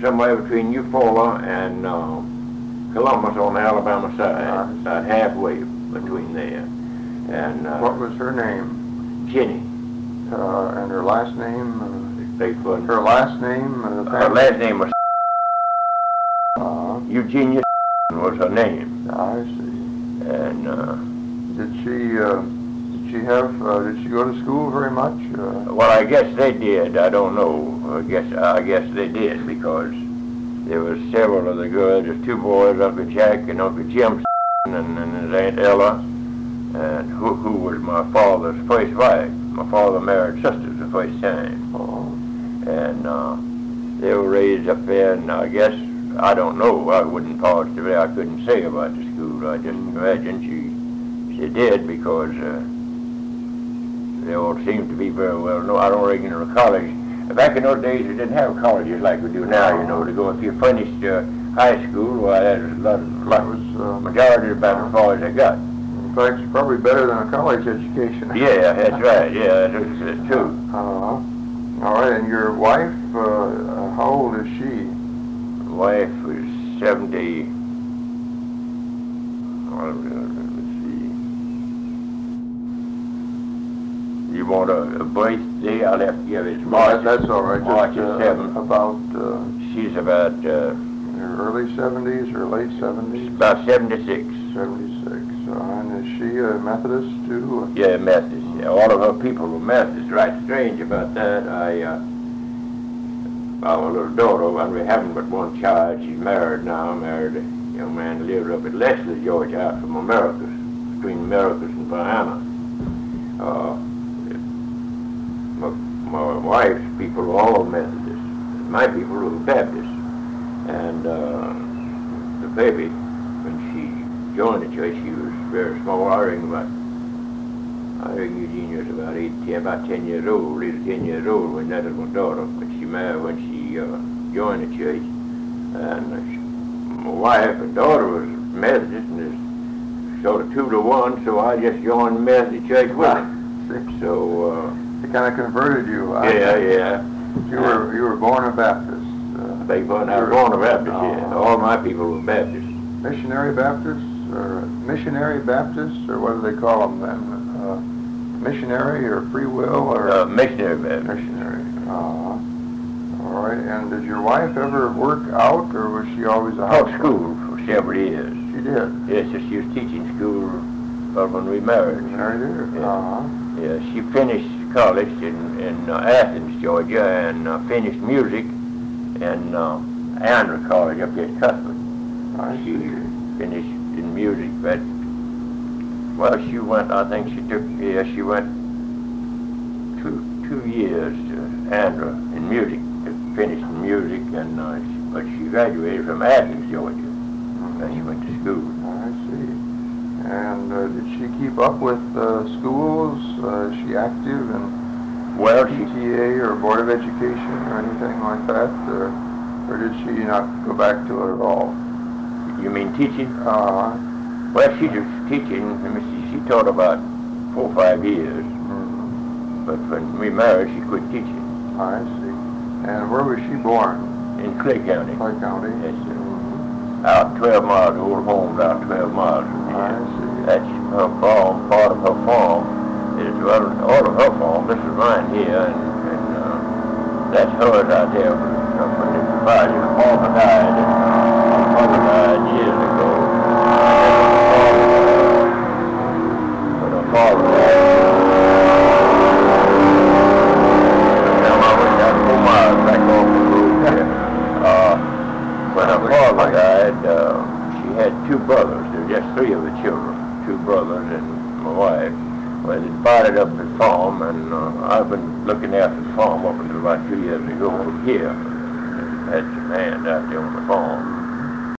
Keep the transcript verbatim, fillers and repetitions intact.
somewhere between Eufaula and uh, Columbus on the Alabama side, about halfway between there. And uh, what was her name? Jenny. Uh, and her last name? Uh, Bigfoot. Her last name? Uh, her last name was uh, Eugenia was her name. I see. And uh, did she uh, did she have uh, did she go to school very much? Uh, well, I guess they did. I don't know. I guess I guess they did because there was several of the girls. There's two boys, Uncle Jack and Uncle Jim, and, and his Aunt Ella, and who who was my father's first wife. My father married sisters the first time. Oh. And uh, they were raised up there, and I guess, I don't know, I wouldn't positively, I couldn't say about the school. I just imagine she she did because uh, they all seemed to be very well known. I don't reckon there were college. Back in those days, we didn't have colleges like we do now, you know, to go. If you finished uh, high school, well, that was a lot, a lot was, uh, majority about as far as they got. In fact, it's probably better than a college education. Yeah, that's right, yeah, that's, that's true. Uh-huh. All right, and your wife, uh, uh, how old is she? Wife was seventy. Oh, let's see. You want a, a birthday? I'll have to give it. March. That's all right. March Just, uh, seventh. About. Uh, she's about. Uh, early seventies or late seventies? About seventy-six. Seventy-six. Uh, and is she a Methodist too? Yeah, Methodist. Yeah, all of her people were Methodists. Right, strange about that. I. Uh, Our little daughter, and we haven't but one child. She's married now, married a young man who lives up at Leslie, Georgia, out from Americus, between Americus and Vienna. Uh, my, my wife's people were all Methodists. My people were Baptists. And uh, the baby, when she joined the church, she was very small. I reckon about, I reckon Eugenia was about eight, ten, about ten years old, either ten years old when that was my daughter. When she married, when she uh, joined the church, and uh, she, my wife and daughter was Methodist, and it's sort of two to one. So I just joined the Methodist church with them. So uh, they kind of converted you. I yeah, think. yeah. You were you were born a Baptist. Uh, Big one. I was born a Baptist. Uh, yeah, all my people were Baptists. Missionary Baptists or missionary Baptists, or what do they call them then? Uh, missionary or free will or uh, missionary Baptist. Missionary. Uh, all right. And did your wife ever work out, or was she always a housewife? Taught school for several years. She did. Yes, so she was teaching school uh, when we married. Married her. Yeah. Uh-huh. Yeah, she finished college in in uh, Athens, Georgia, and uh, finished music in uh, Andrew College up here at Cuthbert. I she see. finished in music, but well, she went. I think she took. Yeah, she went two two years to Andrew in music. Finished in music, and uh, she, but she graduated from Athens, Georgia. Mm-hmm. And she went to school. I see. And uh, did she keep up with uh, schools? Uh, is she active in well, P T A or Board of Education or anything like that? Or, or did she not go back to it at all? You mean teaching? Uh, well, she was teaching. Let me see, she taught about four or five years. Mm-hmm. But when we married, she quit teaching. I see. And where was she born? In Clay County. Clay County? Yes, sir. Mm-hmm. Out twelve miles, the old home's out twelve miles from here. I see. That's her farm, part of her farm. Is well, all of her farm. This is mine here, and, and uh, that's hers out there. When the father, the father died, and my mother died years ago. And then her father died. Now I went down four miles back off the road there. Uh, when her father died, uh, she had two brothers. There were just three of the children, two brothers and my wife. Well, they divided up the farm, and uh, I've been looking after the farm up until about two years ago from here. Had some land out there on the farm.